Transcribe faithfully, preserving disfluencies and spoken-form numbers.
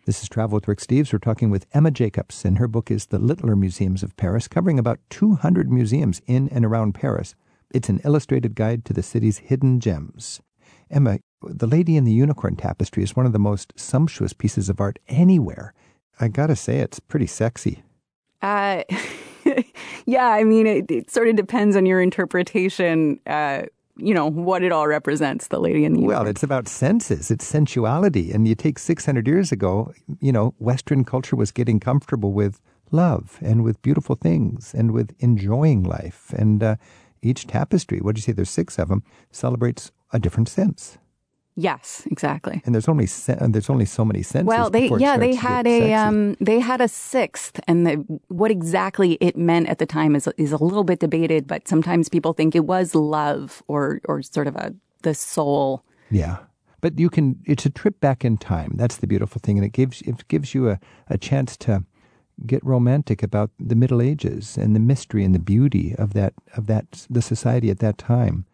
This is Travel with Rick Steves. We're talking with Emma Jacobs, and her book is The Littler Museums of Paris, covering about two hundred museums in and around Paris. It's an illustrated guide to the city's hidden gems. Emma, the Lady in the Unicorn tapestry is one of the most sumptuous pieces of art anywhere. I gotta say, it's pretty sexy. Uh, yeah, I mean, it, it sort of depends on your interpretation, uh, you know, what it all represents, the Lady in the Unicorn. Well, it's about senses, it's sensuality. And you take six hundred years ago, you know, Western culture was getting comfortable with love and with beautiful things and with enjoying life. And uh, each tapestry, what did you say, there's six of them, celebrates a different sense. Yes, exactly. And there's only se- there's only so many senses. Well, they yeah they had a um, they had a sixth, and the, what exactly it meant at the time is is a little bit debated. But sometimes people think it was love or or sort of a the soul. Yeah, but you can. It's a trip back in time. That's the beautiful thing, and it gives it gives you a, a chance to get romantic about the Middle Ages and the mystery and the beauty of that of that the society at that time.